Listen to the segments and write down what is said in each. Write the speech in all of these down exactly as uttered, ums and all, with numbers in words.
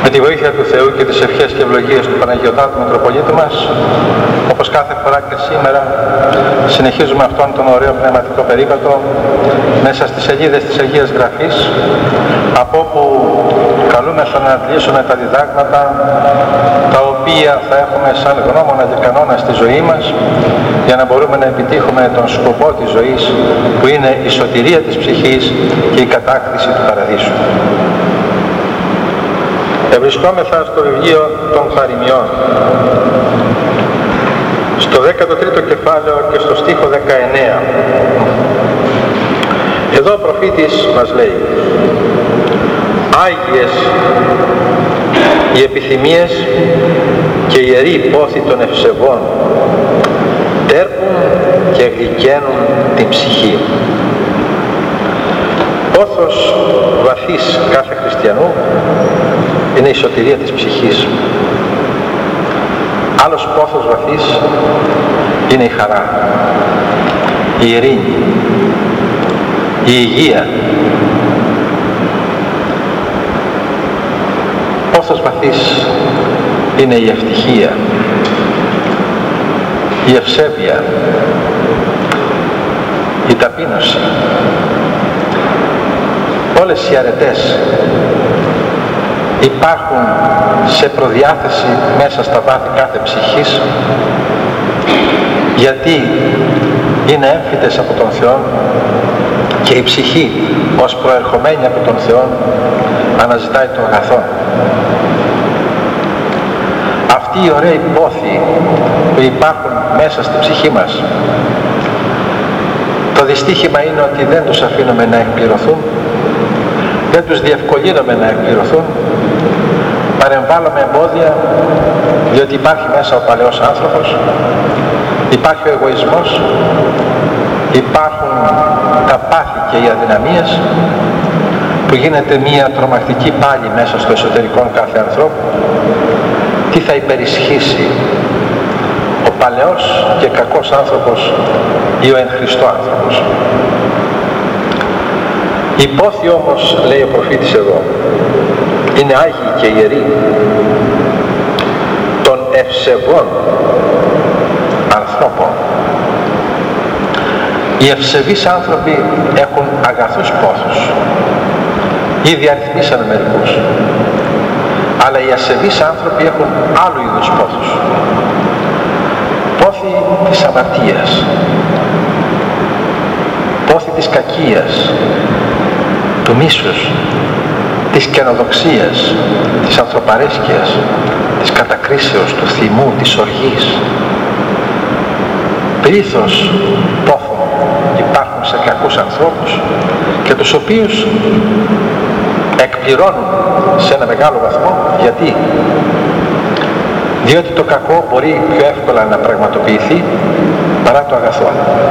Με τη βοήθεια του Θεού και τις ευχές και ευλογίες του Παναγιωτάτου Μητροπολίτου μας, όπως κάθε φορά και σήμερα, συνεχίζουμε αυτόν τον ωραίο πνευματικό περίπατο μέσα στις σελίδες της Αγίας Γραφής, από όπου καλούμεθα να αντλήσουμε τα διδάγματα τα οποία θα έχουμε σαν γνώμονα και κανόνα στη ζωή μας, για να μπορούμε να επιτύχουμε τον σκοπό της ζωής, που είναι η σωτηρία της ψυχής και η κατάκτηση του παραδείσου. Ευρισκόμεθα στο βιβλίο των Παροιμιών, στο δέκατο τρίτο κεφάλαιο και στο στίχο δεκαεννέα. Εδώ ο προφήτης μας λέει: «Άγιες οι επιθυμίες και ιεροί πόθη των ευσεβών, τέρπουν και γλυκαίνουν την ψυχή». Πόθος βαθύς κάθε χριστιανού είναι η σωτηρία της ψυχής. Άλλος πόθος βαθύς είναι η χαρά, η ειρήνη, η υγεία. Πόθος βαθύς είναι η ευτυχία, η ευσέβεια, η ταπείνωση. Όλες οι αρετές υπάρχουν σε προδιάθεση μέσα στα βάθη κάθε ψυχής, γιατί είναι έμφυτες από τον Θεό και η ψυχή ως προερχομένη από τον Θεό αναζητάει τον αγαθό. Αυτοί οι ωραίοι πόθοι που υπάρχουν μέσα στη ψυχή μας, το δυστύχημα είναι ότι δεν τους αφήνουμε να εκπληρωθούν, δεν τους διευκολύνουμε να εκπληρωθούν, παρεμβάλλουμε εμπόδια, διότι υπάρχει μέσα ο παλαιός άνθρωπος, υπάρχει ο εγωισμός, υπάρχουν τα πάθη και οι αδυναμίες, που γίνεται μια τρομακτική πάλι μέσα στο εσωτερικό κάθε ανθρώπου. Τι θα υπερισχύσει, ο παλαιός και κακός άνθρωπος ή ο εν Χριστώ άνθρωπος? Οι πόθοι όμως, λέει ο προφήτης εδώ, είναι άγιοι και ιεροί των ευσεβών ανθρώπων. Οι ευσεβείς άνθρωποι έχουν αγαθούς πόθους. Ήδη αριθμίσαμε μερικούς. Αλλά οι ασεβείς άνθρωποι έχουν άλλου είδους πόθους. Πόθη της αμαρτίας, πόθη της κακίας, του μίσους, της καινοδοξίας, της ανθρωπαρέσκειας, της κατακρίσεως, του θυμού, της οργής. Πλήθος πόθων υπάρχουν σε κακούς ανθρώπους, και τους οποίους εκπληρώνουν σε ένα μεγάλο βαθμό. Γιατί? Διότι το κακό μπορεί πιο εύκολα να πραγματοποιηθεί παρά το αγαθό.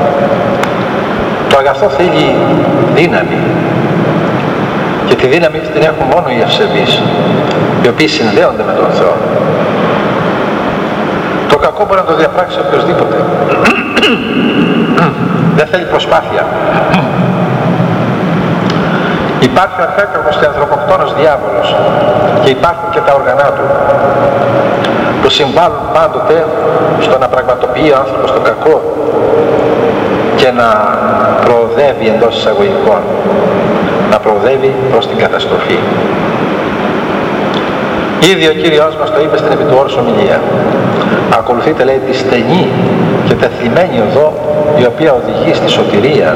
Το αγαθό θέλει δύναμη, και τη δύναμη την έχουν μόνο οι ευσεβείς, οι οποίοι συνδέονται με τον Θεό. Το κακό μπορεί να το διαπράξει οποιοσδήποτε. Δεν θέλει προσπάθεια. Υπάρχει ο αρχάκαρπος και ανθρωποκτόνος διάβολος, και υπάρχουν και τα οργανά του, που συμβάλλουν πάντοτε στο να πραγματοποιεί ο άνθρωπος το κακό και να προοδεύει εντός εισαγωγικών, να προοδεύει προς την καταστροφή. Ήδη ο Κύριος μας το είπε στην επί του όρους ομιλία. Ακολουθείτε, λέει, τη στενή και τεθλιμμένη οδό, η οποία οδηγεί στη σωτηρία,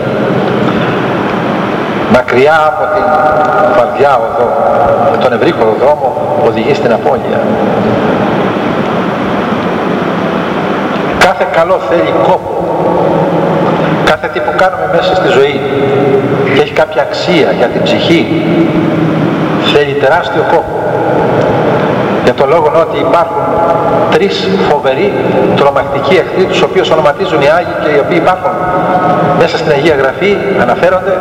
μακριά από την βαρδιά οδό, με τον ευρύχωρο δρόμο οδηγεί στην απώλεια. Κάθε καλό θέλει κόπο. Κάθε τι που κάνουμε μέσα στη ζωή και έχει κάποια αξία για την ψυχή, θέλει τεράστιο κόπο. Για τον λόγο ότι υπάρχουν τρεις φοβεροί τρομακτικοί εχθροί, τους οποίους ονοματίζουν οι Άγιοι και οι οποίοι υπάρχουν μέσα στην Αγία Γραφή, αναφέρονται,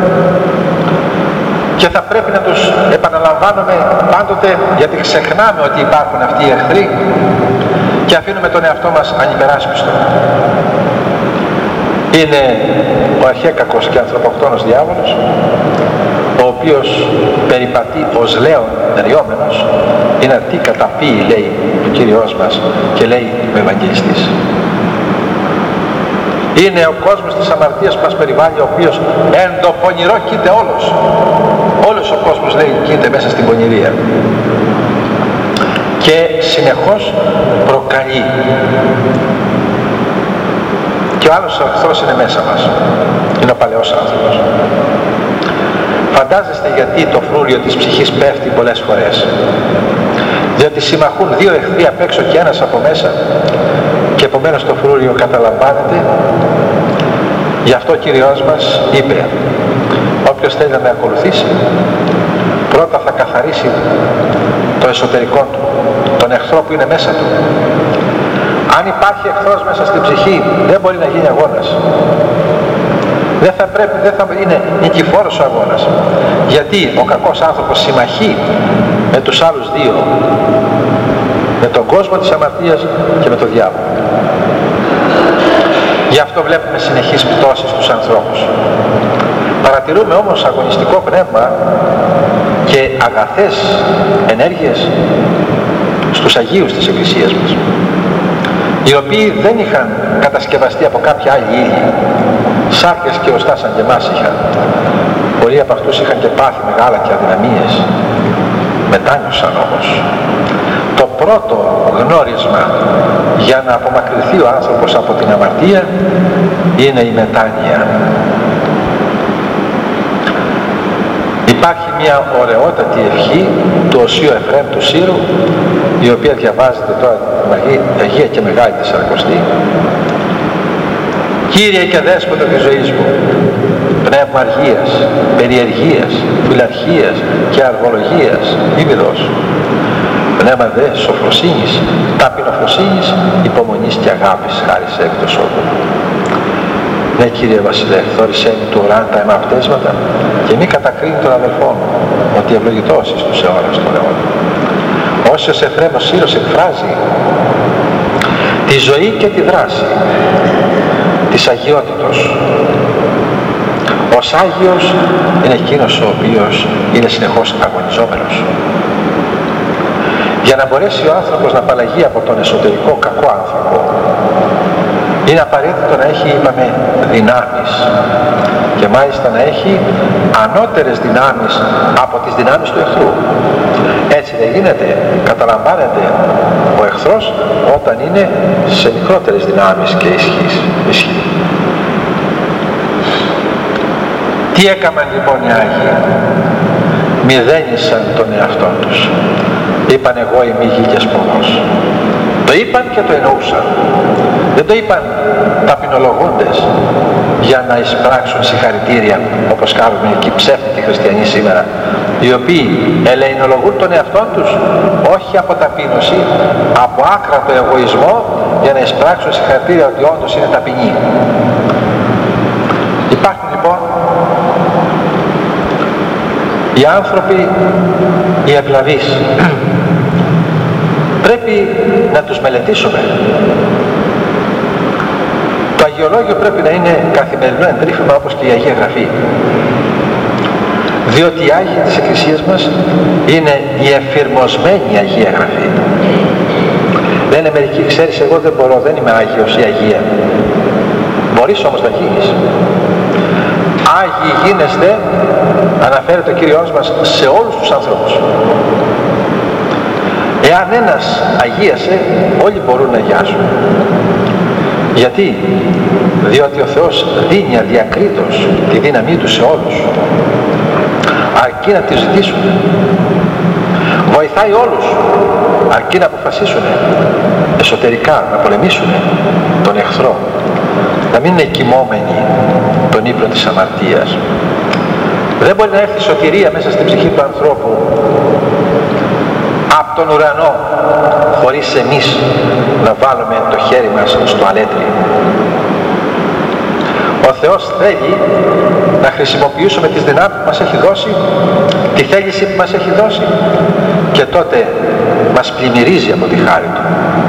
και θα πρέπει να τους επαναλαμβάνουμε πάντοτε, γιατί ξεχνάμε ότι υπάρχουν αυτοί οι εχθροί και αφήνουμε τον εαυτό μας ανυπεράσπιστο. Είναι ο αρχαίκακος και ανθρωποκτόνος διάβολος, ο οποίος περιπατεί ως λέον ριόμενος, είναι τι καταπίει, λέει ο Κύριος μας, και λέει ο Ευαγγελιστής. Είναι ο κόσμος της αμαρτίας που μας περιβάλλει, ο οποίος εν το πονηρό κοίται όλος. Όλος ο κόσμος, λέει, κοίται μέσα στην πονηρία. Και συνεχώς προκαλεί. Και ο άλλος εχθρός είναι μέσα μας. Είναι ο παλαιός άνθρωπος. Φαντάζεστε γιατί το φρούριο της ψυχής πέφτει πολλές φορές. Διότι συμμαχούν δύο εχθροί απ' έξω και ένας από μέσα, και επομένως το φρούριο καταλαμβάνεται. Γι' αυτό ο Κύριος μας είπε, όποιος θέλει να με ακολουθήσει, πρώτα θα καθαρίσει το εσωτερικό του, τον εχθρό που είναι μέσα του. Αν υπάρχει εχθρός μέσα στην ψυχή, δεν μπορεί να γίνει αγώνας. Δεν θα πρέπει, δεν θα είναι νικηφόρος ο αγώνας. Γιατί ο κακός άνθρωπος συμμαχεί με τους άλλους δύο, με τον κόσμο της αμαρτίας και με τον διάβολο. Γι' αυτό βλέπουμε συνεχείς πτώσεις στους ανθρώπους. Παρατηρούμε όμως αγωνιστικό πνεύμα και αγαθές ενέργειες στους Αγίους της Εκκλησίας μας, οι οποίοι δεν είχαν κατασκευαστεί από κάποια άλλη ύλη. Σάρκες και οστά σαν και εμάς είχαν. Πολλοί από αυτούς είχαν και πάθει μεγάλα και αδυναμίες. Μετάνιωσαν όμως. Το πρώτο γνώρισμα για να απομακρυνθεί ο άνθρωπος από την αμαρτία είναι η μετάνοια. Υπάρχει μια ωραιότατη ευχή του Οσίου Εφραίμ του Σύρου, η οποία διαβάζεται τώρα την Αγία και Μεγάλη Τεσσαρακοστή. Κύριε και Δέσποτα της ζωής μου, πνεύμα αργίας, περιεργίας, φιλαρχίας και αργολογίας, ημιδός. Πνεύμα δε σοφροσύνης, ταπεινοφροσύνης, υπομονής και αγάπης, χάρις επί το σώμα. Ναι, Κύριε Βασιλέ, θόρισέ μου του ουράν τα αιμαπτέσματα και μη κατακρίνει τον αδελφό μου, ότι ευλογητός εις τους αιώνας των αιώνων. Όσος Εφραίμ ο Σύρος εκφράζει τη ζωή και τη δράση της αγιότητος. Ως Άγιος είναι εκείνος ο οποίος είναι συνεχώς αγωνιζόμενος. Για να μπορέσει ο άνθρωπος να απαλλαγεί από τον εσωτερικό κακό άνθρωπο, είναι απαραίτητο να έχει, είπαμε, δυνάμεις, και μάλιστα να έχει ανώτερες δυνάμεις από τις δυνάμεις του εχθρού. Έτσι δεν γίνεται, καταλαμβάνεται ο εχθρός όταν είναι σε μικρότερες δυνάμεις και ισχύς. ισχύ. Τι έκαναν λοιπόν οι Άγιοι? Μηδένισαν τον εαυτό τους. Είπαν εγώ είμαι γη και σποδός. Το είπαν και το εννοούσαν. Δεν το είπαν ταπεινολογούντες για να εισπράξουν συγχαρητήρια, όπως κάνουν εκεί ψεύτικοι χριστιανοί σήμερα, οι οποίοι ελεηνολογούν τον εαυτό τους όχι από ταπείνωση, από άκρατο εγωισμό, για να εισπράξουν συγχαρητήρια ότι όντως είναι ταπεινοί. Υπάρχουν λοιπόν οι άνθρωποι οι ευλαβείς. Πρέπει να τους μελετήσουμε. Το αγιολόγιο πρέπει να είναι καθημερινό εντρίφημα, όπως και η Αγία Γραφή. Διότι οι Άγιοι της Εκκλησίας μας είναι η εφηρμοσμένη Αγία Γραφή. Λένε μερικοί, ξέρεις, εγώ δεν μπορώ, δεν είμαι Άγιος ή Αγία. Μπορείς όμως να γίνεις. Άγιοι γίνεστε, αναφέρεται ο Κύριος μας, σε όλους τους ανθρώπους. Εάν ένας αγίασε, όλοι μπορούν να αγιάσουν. Γιατί? Διότι ο Θεός δίνει αδιακρίτως τη δύναμή Του σε όλους, αρκεί να τη ζητήσουν. Βοηθάει όλους, αρκεί να αποφασίσουν εσωτερικά να πολεμήσουν τον εχθρό, να μην είναι κοιμόμενοι τον ύπνο της αμαρτίας. Δεν μπορεί να έρθει σωτηρία μέσα στην ψυχή του ανθρώπου από τον ουρανό χωρίς εμείς να βάλουμε το χέρι μας στο αλέτρι. Ο Θεός θέλει να χρησιμοποιήσουμε τις δυνάμεις που μας έχει δώσει, τη θέληση που μας έχει δώσει, και τότε μας πλημμυρίζει από τη χάρη Του.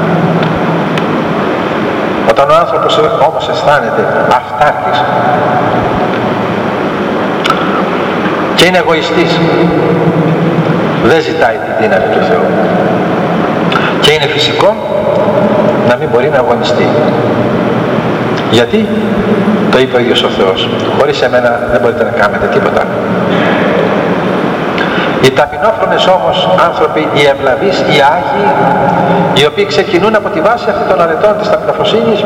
Όταν ο άνθρωπος όμως αισθάνεται αυτάρκης και και είναι εγωιστής, δεν ζητάει τη δύναμη του Θεού. Και είναι φυσικό να μην μπορεί να αγωνιστεί. Γιατί? Το είπε ο ίδιος ο Θεός. Χωρίς εμένα δεν μπορείτε να κάνετε τίποτα. Οι ταπεινόφρονες όμως άνθρωποι, οι ευλαβείς, οι Άγιοι, οι οποίοι ξεκινούν από τη βάση αυτή των αρετών της ταπεινοφροσύνης,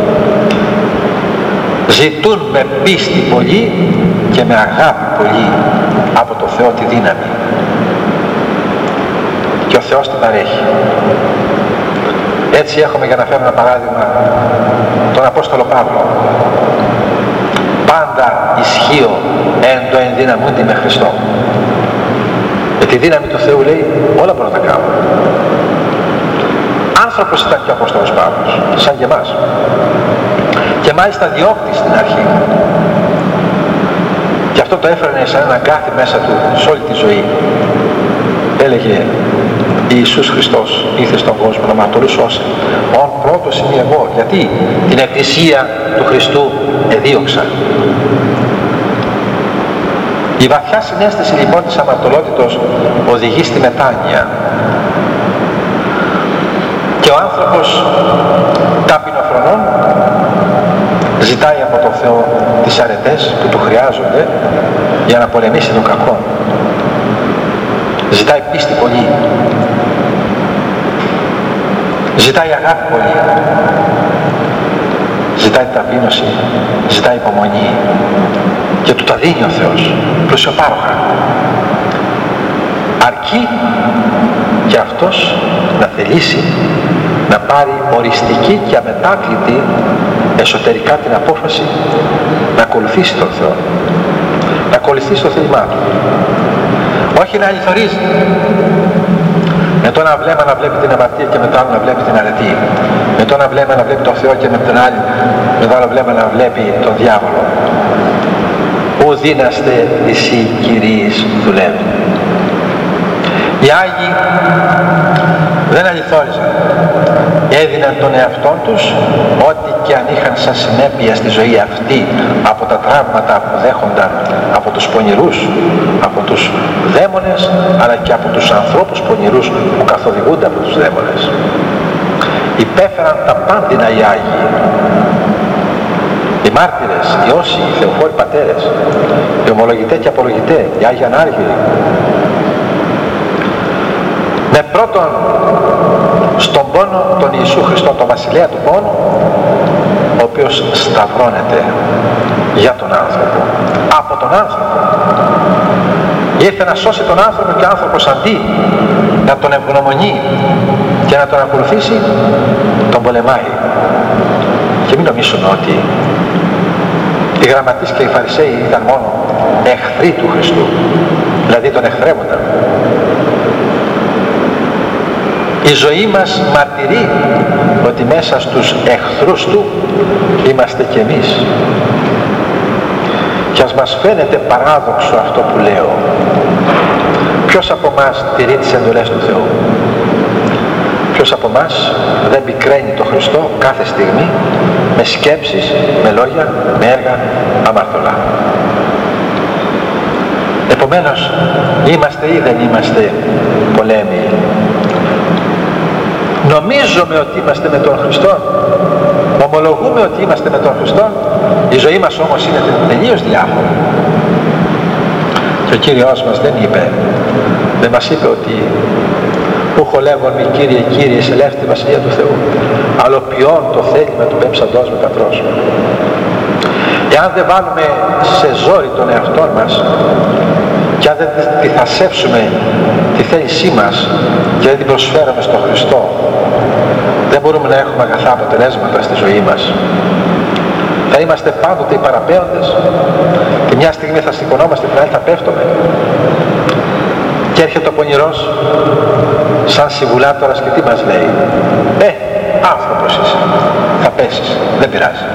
ζητούν με πίστη πολύ και με αγάπη πολύ από το Θεό τη δύναμη. Και ο Θεός την παρέχει. Έτσι έχουμε, για να φέρουμε ένα παράδειγμα, τον Απόστολο Παύλο. Πάντα ισχύω εν το ενδυναμούντι με Χριστό. Με τη δύναμη του Θεού, λέει, όλα μπορώ να τα κάνω. Άνθρωπος ήταν και ο Απόστολος Παύλος, σαν και εμάς. Και μάλιστα διώκτης στην αρχή. Και αυτό το έφερνε σαν ένα αγκάθι μέσα του σε όλη τη ζωή. Έλεγε, Ιησούς Χριστός ήρθε στον κόσμο να μαρτωλούς σώσει. Ον πρώτος είμαι εγώ. Γιατί? Την εκκλησία του Χριστού εδίωξα. Η βαθιά συναίσθηση λοιπόν της αμαρτωλότητος οδηγεί στη μετάνοια. Και ο άνθρωπος ταπεινοφρονών ζητάει από τον Θεό τις αρετές που του χρειάζονται για να πολεμήσει τον κακό. Ζητάει πίστη πολύ. Ζητάει αγάπη πολύ. Ζητάει ταπείνωση. Ζητάει υπομονή. Και του τα δίνει ο Θεός πλουσιοπάροχα. Αρκεί και αυτός να θελήσει να πάρει οριστική και αμετάκλητη εσωτερικά την απόφαση να ακολουθήσει τον Θεό, να ακολουθήσει το θέλημά του, όχι να αληθωρίζει με το ένα βλέμμα να βλέπει την αμαρτία και με το άλλο να βλέπει την αρετή, με το ένα βλέμμα να βλέπει τον Θεό και με το άλλο, με το άλλο βλέμμα να βλέπει τον διάβολο. Ου δύναστε εσύ Κυρίης δουλεύει. Οι Άγιοι δεν αληθόριζαν. Έδιναν τον εαυτό τους ό,τι και αν είχαν σαν συνέπεια στη ζωή αυτή από τα τραύματα που δέχονταν από τους πονηρούς, από τους δαίμονες, αλλά και από τους ανθρώπους πονηρούς που καθοδηγούνται από τους δαίμονες. Υπέφεραν τα πάντινα οι Άγιοι. Οι μάρτυρες, οι όσοι, οι θεοφόροι πατέρες, οι ομολογητές και απολογητές, οι Άγιοι Ανάργυροι. Με πρώτον στον πόνο τον Ιησού Χριστό, τον βασιλέα του πόνου, ο οποίος σταυρώνεται για τον άνθρωπο, από τον άνθρωπο. Ήρθε να σώσει τον άνθρωπο και ο άνθρωπος αντί να τον ευγνωμονεί και να τον ακολουθήσει, τον πολεμάει. Και μην νομίζουμε ότι οι γραμματείς και οι Φαρισαίοι ήταν μόνο εχθροί του Χριστού, δηλαδή τον εχθρεύονταν. Η ζωή μας μαρτυρεί ότι μέσα στους εχθρούς του είμαστε κι εμείς. Και ας μας φαίνεται παράδοξο αυτό που λέω, ποιος από μας τηρεί τις εντολές του Θεού? Ποιος από μας δεν πικραίνει τον Χριστό κάθε στιγμή με σκέψεις, με λόγια, με έργα αμαρτωλά? Επομένως, είμαστε ή δεν είμαστε πολέμοι? Νομίζουμε ότι είμαστε με τον Χριστό, ομολογούμε ότι είμαστε με τον Χριστό, η ζωή μας όμως είναι τελείως διάφορα. Και ο Κύριος μας δεν είπε, δεν μας είπε ότι ούχο λέγον μη Κύριε, Κύριε, σε ελεύθερη τη Βασιλεία του Θεού, αλλά ποιόν το θέλημα του πέμψαντός με καθρός. Εάν δεν βάλουμε σε ζόρι τον εαυτό μας και αν δεν τη θασέψουμε τη θέλησή μας και δεν την προσφέρουμε στον Χριστό, δεν μπορούμε να έχουμε αγαθά αποτελέσματα στη ζωή μας. Θα είμαστε πάντοτε οι παραπέοντες και μια στιγμή θα σηκωνόμαστε, την άλλη θα πέφτουμε. Και έρχεται ο πονηρός σαν συμβουλάτορας και τι μας λέει? Ε, άνθρωπος είσαι, θα πέσεις, δεν πειράζει.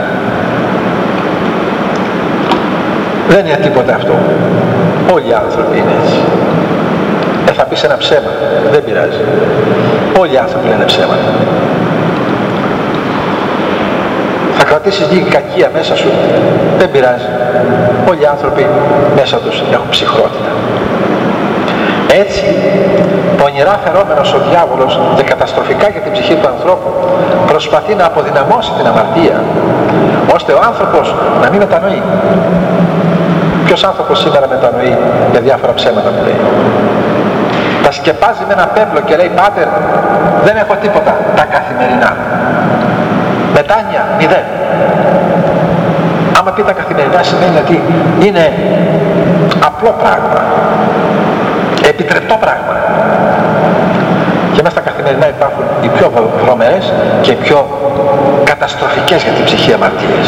Δεν είναι τίποτα αυτό. Όλοι οι άνθρωποι είναι έτσι. Ε, θα πεις ένα ψέμα, δεν πειράζει. Όλοι οι άνθρωποι λένε ψέματα. Θα κρατήσεις λίγη κακία μέσα σου, δεν πειράζει. Όλοι οι άνθρωποι μέσα τους έχουν ψυχρότητα. Έτσι, πονηρά φερόμενος ο διάβολος και καταστροφικά για την ψυχή του ανθρώπου προσπαθεί να αποδυναμώσει την αμαρτία, ώστε ο άνθρωπος να μην μετανοεί. Ποιος άνθρωπος σήμερα μετανοεί για διάφορα ψέματα που λέει? Τα σκεπάζει με ένα πέπλο και λέει, πάτερ, δεν έχω τίποτα, τα καθημερινά. Μετάνοια, μηδέν. Άμα πει τα καθημερινά σημαίνει ότι είναι απλό πράγμα, επιτρεπτό πράγμα. Και μέσα στα καθημερινά υπάρχουν οι πιο βρωμερές και οι πιο καταστροφικές για την ψυχή αμαρτίες.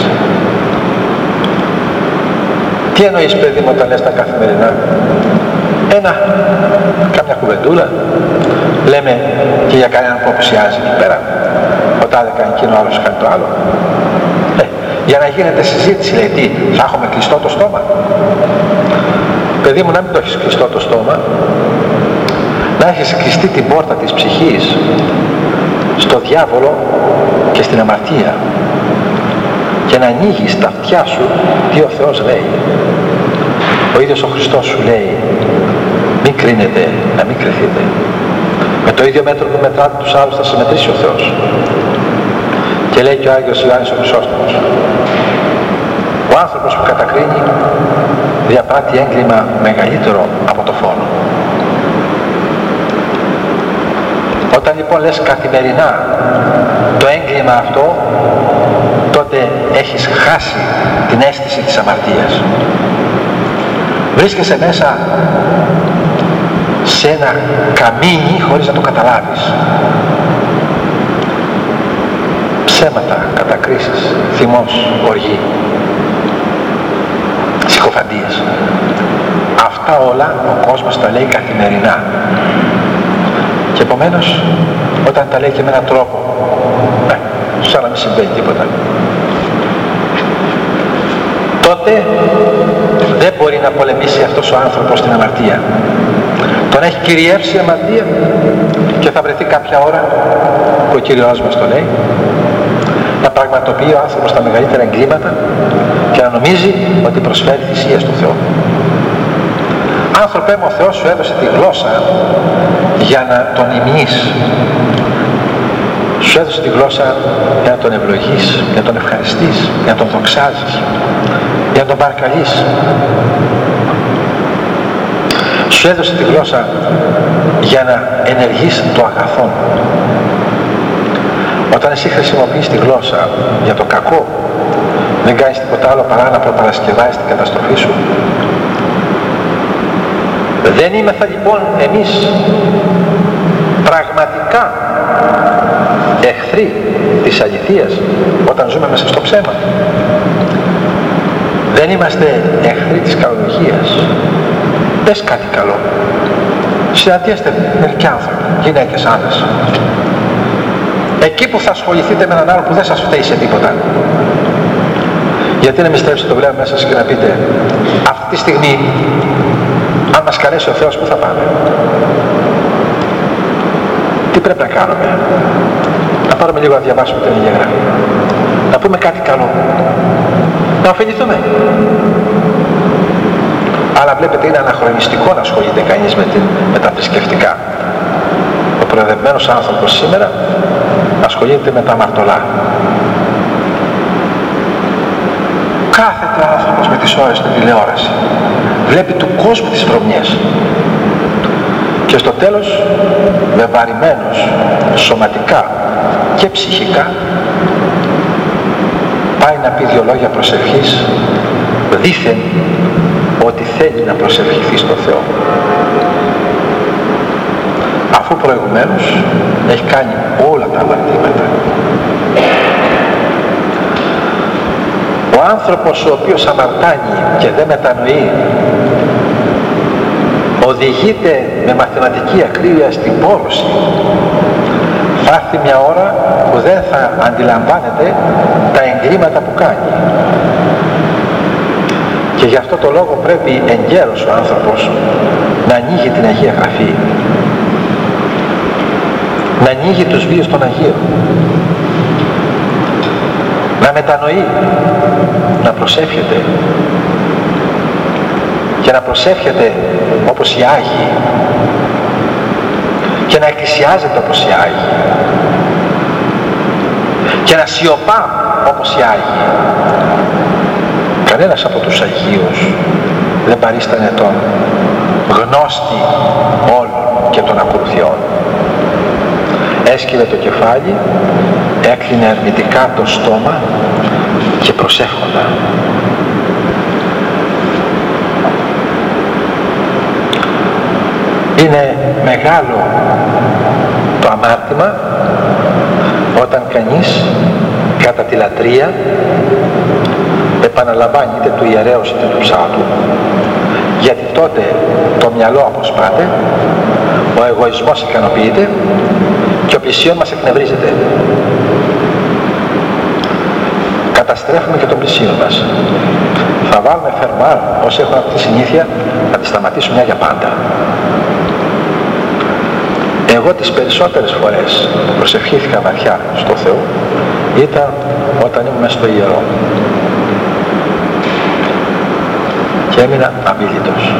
Τι εννοείς, παιδί μου, όταν λες τα καθημερινά? Ένα, κάμια κουβεντούλα, λέμε και για κανέναν που απουσιάζει εκεί πέρα. Ο τάδε κάνει εκείνο, ο άλλος κάνει το άλλο. Ε, για να γίνεται συζήτηση, λέει, τι, θα έχουμε κλειστό το στόμα? Παιδί μου, να μην το έχεις κλειστό το στόμα, να έχεις κλειστεί την πόρτα της ψυχής στο διάβολο και στην αμαρτία και να ανοίγεις τα αυτιά σου τι ο Θεός λέει. Ο ίδιος ο Χριστός σου λέει, μην κρίνετε, να μην κρυθείτε. Με το ίδιο μέτρο που μετράτε τους άλλους θα συμμετρήσει ο Θεός. Και λέει και ο Άγιος Ιωάννης ο Χρυσόστομος, ο άνθρωπος που κατακρίνει διαπράττει έγκλημα μεγαλύτερο από το φόνο. Όταν λοιπόν λες καθημερινά το έγκλημα αυτό, τότε έχεις χάσει την αίσθηση της αμαρτίας. Βρίσκεσαι μέσα σε ένα καμίνι χωρίς να το καταλάβεις. Ψέματα, κατακρίσεις, θυμός, οργή, συκοφαντίες. Αυτά όλα ο κόσμος τα λέει καθημερινά. Και επομένως όταν τα λέει και με έναν τρόπο, ε, σαν να μην συμβαίνει τίποτα, τότε δεν μπορεί να πολεμήσει αυτός ο άνθρωπος την αμαρτία. Τον έχει κυριεύσει η αμαρτία και θα βρεθεί κάποια ώρα που ο Κύριος μας το λέει, να πραγματοποιεί ο άνθρωπος τα μεγαλύτερα εγκλήματα και να νομίζει ότι προσφέρει θυσία στο Θεό. Άνθρωπε μου, ο Θεός σου έδωσε τη γλώσσα για να τον ημιείς. Σου έδωσε τη γλώσσα για να τον ευλογείς, για να τον ευχαριστείς, για να τον δοξάζεις, για να τον παρακαλείς. Σου έδωσε τη γλώσσα για να ενεργείς το αγαθόν. Όταν εσύ χρησιμοποιείς τη γλώσσα για το κακό, δεν κάνεις τίποτα άλλο παρά να προπαρασκευάσεις την καταστροφή σου. Δεν είμεθα λοιπόν εμείς πραγματικά εχθροί της αληθείας όταν ζούμε μέσα στο ψέμα? Δεν είμαστε εχθροί της καλολογίας? Πες κάτι καλό. Συναντιέστε μερικοί άνθρωποι, γυναίκες, άντρες. Εκεί που θα ασχοληθείτε με έναν άλλο που δεν σας φταίει σε τίποτα, γιατί να μην στρέψετε το βλέμμα μέσα σας και να πείτε, αυτή τη στιγμή αν μας καλέσει ο Θεός, πού θα πάμε? Τι πρέπει να κάνουμε? Να πάρουμε λίγο να διαβάσουμε την Αγία Γραφή, να πούμε κάτι καλό, να ωφεληθούμε. Αλλά βλέπετε, είναι αναχρονιστικό να ασχολείται κανείς με, την, με τα θρησκευτικά. Ο προεδευμένος άνθρωπος σήμερα ασχολείται με τα αμαρτωλά. Κάθεται ο άνθρωπος με τις ώρες στην τηλεόραση, βλέπει του κόσμου τις βρωμιές και στο τέλος, βεβαρημένος σωματικά και ψυχικά, πάει να πει δυο λόγια προσευχής, δήθεν ότι θέλει να προσευχηθεί στο Θεό, αφού προηγουμένως έχει κάνει όλα τα αμαρτήματα. Ο άνθρωπος ο οποίος αμαρτάνει και δεν μετανοεί, οδηγείται με μαθηματική ακρίβεια στην πόλωση. Θα έρθει μια ώρα που δεν θα αντιλαμβάνεται τα εγκλήματα που κάνει. Και γι' αυτό το λόγο πρέπει εγκαίρος ο άνθρωπος να ανοίγει την Αγία Γραφή, να ανοίγει τους βίους των Αγίων, να μετανοεί, να προσεύχεται και να προσεύχεται όπως οι Άγιοι και να εκκλησιάζεται όπως οι Άγιοι και να σιωπά όπως οι Άγιοι. Κανένας από τους Αγίους δεν παρίστανε τον γνώστη όλων και των ακολουθιών. Έσκυβε το κεφάλι, έκλεινε ερμητικά το στόμα και προσεύχοντα. Είναι μεγάλο το αμάρτημα όταν κανείς κατά τη λατρεία επαναλαμβάνει είτε του ιερέως είτε του ψάλτου, γιατί τότε το μυαλό αποσπάται, ο εγωισμός ικανοποιείται και ο πλησίον μας εκνευρίζεται. Καταστρέφουμε και τον πλησίον μας. Θα βάλουμε φερμάρ όσοι έχουν αυτή τη συνήθεια να τη σταματήσουν μια για πάντα. Εγώ τις περισσότερες φορές που προσευχήθηκα βαθιά στο Θεό ήταν όταν ήμουν στο ιερό και έμεινα αμίλητος.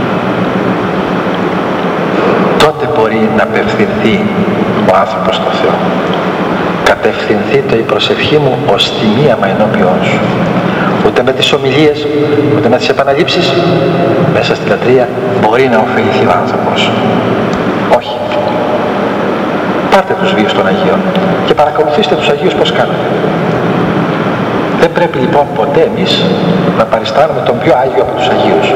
Τότε μπορεί να απευθυνθεί ο άνθρωπος στο Θεό. Κατευθυνθείτε η προσευχή μου ως τιμίαμα ενώπιόν σου. Ούτε με τις ομιλίες, ούτε με τις επαναλήψεις, μέσα στη λατρεία μπορεί να ωφεληθεί ο άνθρωπος. Όχι. Πάρτε τους βίους των Αγίων και παρακολουθήστε τους Αγίους πώς κάνετε. Δεν πρέπει λοιπόν ποτέ εμείς να παριστάνουμε τον πιο Άγιο από τους Αγίους.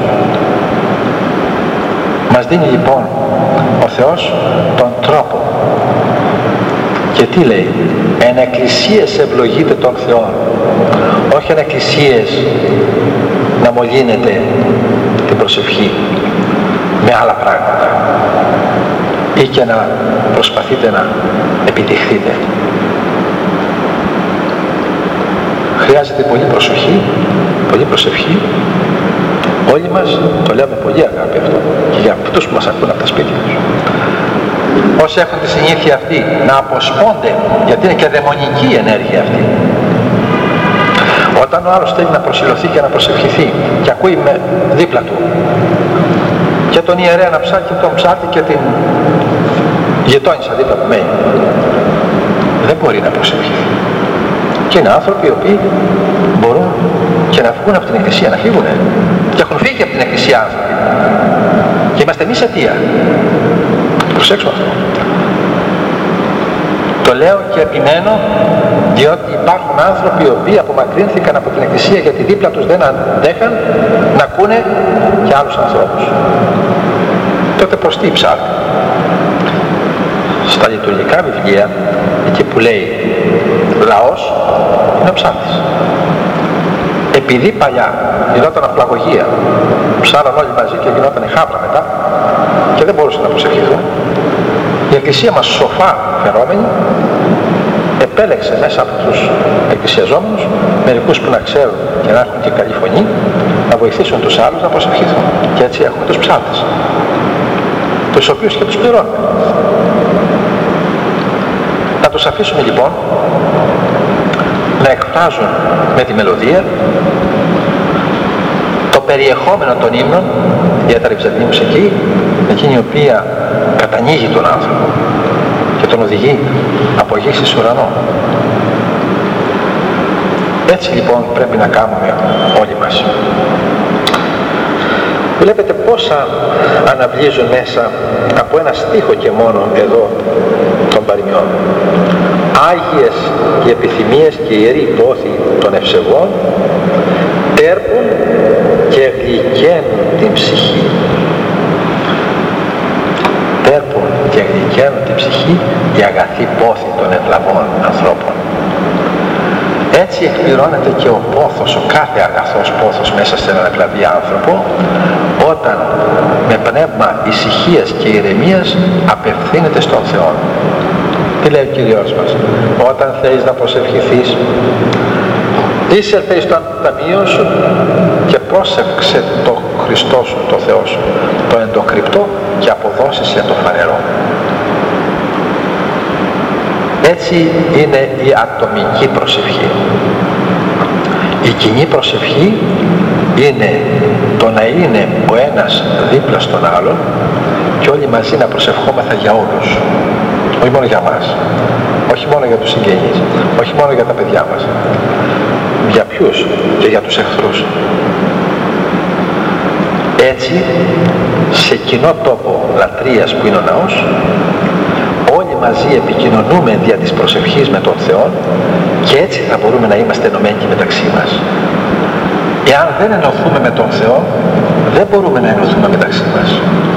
Μας δίνει λοιπόν ο Θεός τον τρόπο. Και τι λέει? Εν εκκλησίες ευλογείτε τον Θεό. Όχι εν εκκλησίες να μολύνετε την προσευχή με άλλα πράγματα ή και να προσπαθείτε να επιτυχθείτε. Χρειάζεται πολύ προσοχή, πολύ προσευχή. Όλοι μας το λέμε πολύ αγάπη αυτό και για αυτούς που μας ακούν από τα σπίτια τους. Όσοι έχουν τη συνήθεια αυτή να αποσπώνται, γιατί είναι και δαιμονική η ενέργεια αυτή. Όταν ο άλλος θέλει να προσιλωθεί και να προσευχηθεί και ακούει με δίπλα του και τον ιερέα να ψάχνει και τον ψάχνει και την γειτόνισσα δίπλα του μένει, δεν μπορεί να προσευχηθεί. Και είναι άνθρωποι οι οποίοι μπορούν και να βγουν από την εκκλησία, να φύγουν και έχουν φύγει από την εκκλησία άνθρωποι και είμαστε εμείς αιτία. Προσέξω αυτό. Το λέω και επιμένω διότι υπάρχουν άνθρωποι οι οποίοι απομακρύνθηκαν από την εκκλησία γιατί δίπλα τους δεν αντέχαν να ακούνε και άλλους ανθρώπους. Τότε προς τι ψάχνει? Στα λειτουργικά βιβλία, εκεί που λέει λαός, είναι ο ψάλτης. Επειδή παλιά γινόταν απλαγωγία, ψάλαν όλοι μαζί και γινόταν χάπρα μετά και δεν μπορούσαν να προσευχηθούν, η εκκλησία μας σοφά φερόμενη επέλεξε μέσα από τους εκκλησιαζόμενους μερικούς που να ξέρουν και να έχουν και καλή φωνή να βοηθήσουν τους άλλους να προσευχηθούν. Και έτσι έχουμε τους ψάλτες, τους οποίους και τους πληρώνουμε. Να τους αφήσουμε λοιπόν να εκφράζουν με τη μελωδία το περιεχόμενο των ύμνων, ιδιαίτερα η Βυζαντινή μουσική, εκείνη η οποία κατανοίγει τον άνθρωπο και τον οδηγεί από γη εις ουρανό. Έτσι λοιπόν πρέπει να κάνουμε όλοι μας. Βλέπετε πόσα αναβλύζουν μέσα από ένα στίχο και μόνο εδώ των παροιμιών. Άγιες οι επιθυμίες και ιεροί πόθοι των ευσεβών τέρπουν και γλυκαίνουν την ψυχή. Τέρπουν και γλυκαίνουν την ψυχή οι αγαθοί πόθοι των ευλαβών ανθρώπων. Έτσι εκπληρώνεται και ο πόθος, ο κάθε αγαθός πόθος μέσα σε έναν ευλαβή άνθρωπο, όταν με πνεύμα ησυχίας και ηρεμίας απευθύνεται στον Θεό. Τι λέει ο Κύριος μας? Όταν θέλεις να προσευχηθείς, εισέλθε στο ταμείο σου και πρόσεξε το Χριστό σου, το Θεό σου, το εντοκρυπτό, και αποδώσεσαι το φανερό. Έτσι είναι η ατομική προσευχή. Η κοινή προσευχή είναι το να είναι ο ένας δίπλα στον άλλον και όλοι μαζί να προσευχόμεθα για όλους. Όχι μόνο για μας, όχι μόνο για τους συγγενείς, όχι μόνο για τα παιδιά μας. Για ποιους? Και για τους εχθρούς. Έτσι, σε κοινό τόπο λατρείας που είναι ο ναός, όλοι μαζί επικοινωνούμε δια της προσευχής με τον Θεό και έτσι θα μπορούμε να είμαστε ενωμένοι μεταξύ μας. Εάν δεν ενωθούμε με τον Θεό, δεν μπορούμε να ενωθούμε μεταξύ μας.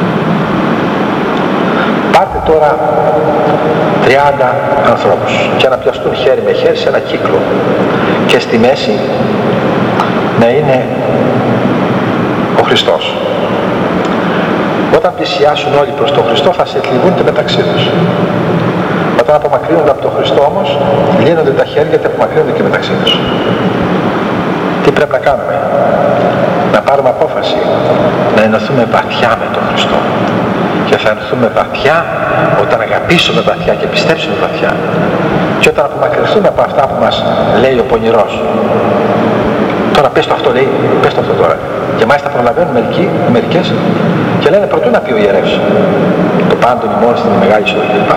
Πάρτε τώρα τριάντα ανθρώπους και να πιαστούν χέρι με χέρι σε ένα κύκλο και στη μέση να είναι ο Χριστός. Όταν πλησιάσουν όλοι προς τον Χριστό θα σε θλιβούνται μεταξύ τους. Όταν απομακρύνονται από τον Χριστό όμως, λύνονται τα χέρια και απομακρύνονται και μεταξύ τους. Τι πρέπει να κάνουμε? Να πάρουμε απόφαση να ενωθούμε βαθιά με τον Χριστό. Και θα ενωθούμε βαθιά όταν αγαπήσουμε βαθιά και πιστέψουμε βαθιά. Και όταν απομακρυνθούμε από αυτά που μας λέει ο πονηρός. Τώρα πες το αυτό, λέει, πες το αυτό τώρα. Και μάλιστα προλαβαίνουν μερικοί, μερικές και λένε προτού να πει ο ιερεύς. Το πάντων ημών στην μεγάλη ζωή κλπ.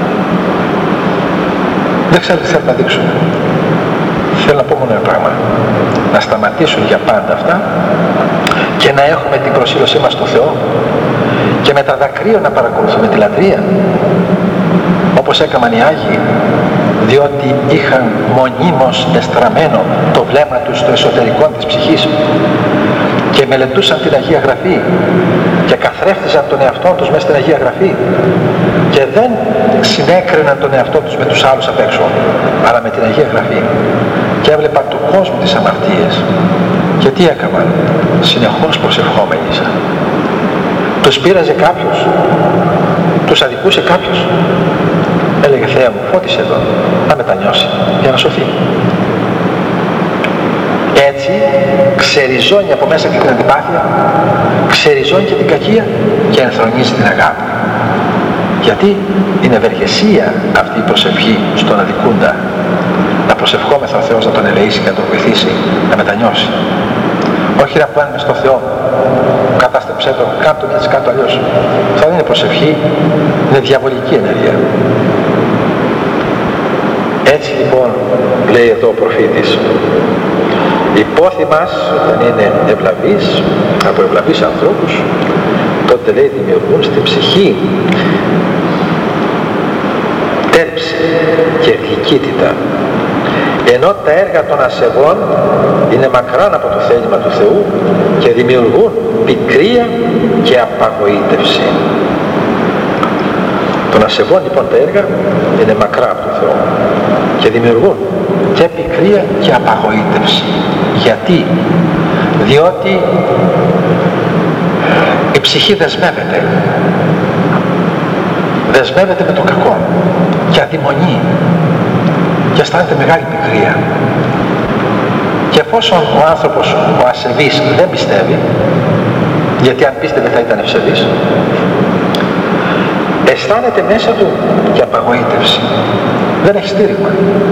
Δεν ξέρω τι θέλουν να δείξουν. Θέλω να πω μόνο ένα πράγμα. Να σταματήσουν για πάντα αυτά και να έχουμε την προσήλωσή μας στο Θεό και με τα δακρύα να παρακολουθούμε τη λατρεία όπως έκαναν οι Άγιοι, διότι είχαν μονίμως εστραμμένο το βλέμμα τους στο εσωτερικό της ψυχής και μελετούσαν την Αγία Γραφή και καθρέφτιζαν τον εαυτό τους μέσα στην Αγία Γραφή και δεν συνέκριναν τον εαυτό τους με τους άλλους απ' έξω, αλλά με την Αγία Γραφή, και έβλεπαν του κόσμου τις αμαρτίες. Και τι έκαναν? Συνεχώς προσευχόμενοι. Τους πείραζε κάποιος, τους αδικούσε κάποιος, έλεγε Θεέ μου φώτισε εδώ να μετανιώσει για να σωθεί. Έτσι ξεριζώνει από μέσα και την αντιπάθεια, ξεριζώνει και την κακία και ενθρονίζει την αγάπη. Γιατί είναι ευεργεσία αυτή η προσευχή στον αδικούντα, να προσευχόμεθα ο Θεός να τον ελεήσει και να τον βοηθήσει να μετανιώσει. Όχι να πάνε στο Θεό, κατάστρεψέ το, κάτω έτσι κάτω αλλιώς. Αυτό δεν είναι προσευχή, είναι διαβολική ενέργεια. Έτσι λοιπόν λέει εδώ ο προφήτης, η πόθη μας όταν είναι ευλαβής, από ευλαβείς ανθρώπους, τότε λέει δημιουργούν στην ψυχή τέρψη και γλυκύτητα, ενώ τα έργα των ασεβών είναι μακράν από το θέλημα του Θεού και δημιουργούν πικρία και απαγοήτευση. Των ασεβών λοιπόν τα έργα είναι μακρά από τον Θεό και δημιουργούν και πικρία και απαγοήτευση. Γιατί? Διότι η ψυχή δεσμεύεται δεσμεύεται με το κακό και αδειμονεί και αισθάνεται μεγάλη πικρία. Και εφόσον ο άνθρωπος ο ασεβής δεν πιστεύει, γιατί αν πίστευε θα ήταν ευσεβής, αισθάνεται μέσα του και απαγοήτευση, δεν έχει στήριγμα.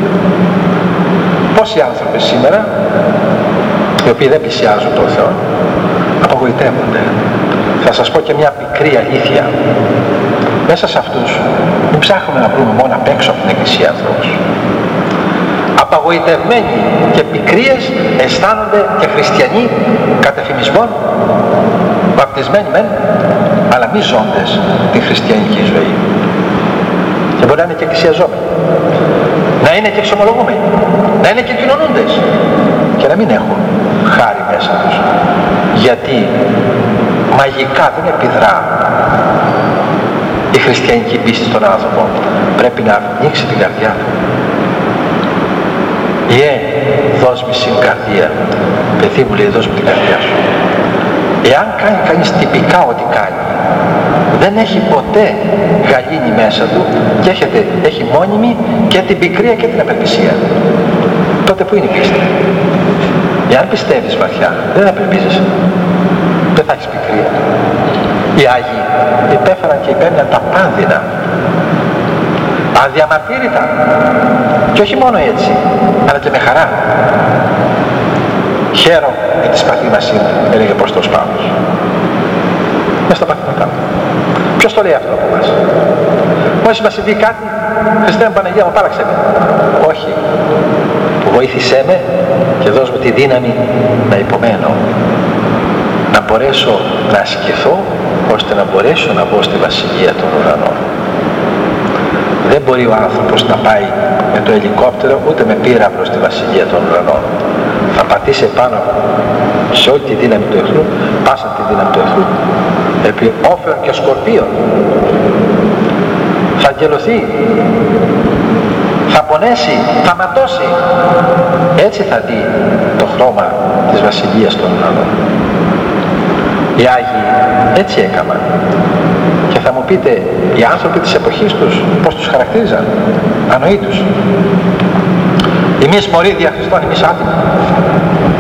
Πόσοι άνθρωποι σήμερα οι οποίοι δεν πλησιάζουν τον Θεό απογοητεύονται? Θα σας πω και μια πικρή αλήθεια. Μέσα σε αυτούς μην ψάχνουμε να βρούμε μόνο απ' έξω από την Εκκλησία ανθρώπους. Απαγοητευμένοι και πικρίες αισθάνονται και χριστιανοί κατεφημισμών, βαπτισμένοι μεν, αλλά μη ζώντες τη χριστιανική ζωή. Και μπορεί να είναι και εκκλησιαζόμενοι, να είναι και εξομολογούμενοι, να είναι και κοινωνούντες και να μην έχουν χάρη μέσα τους. Γιατί μαγικά δεν επιδρά η χριστιανική πίστη στον άνθρωπο, πρέπει να ανοίξει την καρδιά του. Ιε, δώσ' μη συν καρδία. Παιδί μου, λέει, δώσ' μου την καρδιά σου. Εάν κάνει κανείς τυπικά ό,τι κάνει, δεν έχει ποτέ γαλήνη μέσα του και έχετε, έχει μόνιμη και την πικρία και την απελπισία. Τότε που είναι η πίστη? Εάν πιστεύεις βαθιά, δεν απελπίζεσαι, δεν θα έχεις πικρία. Οι Άγιοι υπέφεραν και υπέμειναν τα πάνδυνα, αδιαμαρτύρητα, και όχι μόνο έτσι, αλλά και με χαρά. Χαίρομαι και τις παθήμας είναι, έλεγε ο Απόστολος Παύλος. Μέσα στα παθήματά μου. Ποιος το λέει αυτό από εμάς? Μόλις μας συμβεί κάτι, Χριστέ μου, Παναγία μου, πάραξε με. Όχι. Βοήθησέ με και δώσ' μου τη δύναμη να υπομένω. Να μπορέσω να ασκηθώ, ώστε να μπορέσω να μπω στη Βασιλεία των Ουρανών. Δεν μπορεί ο άνθρωπος να πάει με το ελικόπτερο ούτε με πύραυλο στη Βασιλεία των Ουρανών. Θα πατήσει επάνω σε όλη τη δύναμη του εχθρού, πάσα τη δύναμη του εχθρού, επί όφεων και σκορπίων. Θα αγγελωθεί, θα πονέσει, θα ματώσει. Έτσι θα δει το χρώμα της Βασιλείας των Ουρανών. Οι Άγιοι έτσι έκαναν. Και θα μου πείτε, οι άνθρωποι της εποχής τους πώς τους χαρακτήριζαν? Ανοήτους. Εμείς μωροί δια Χριστόν, εμείς άτιμοι.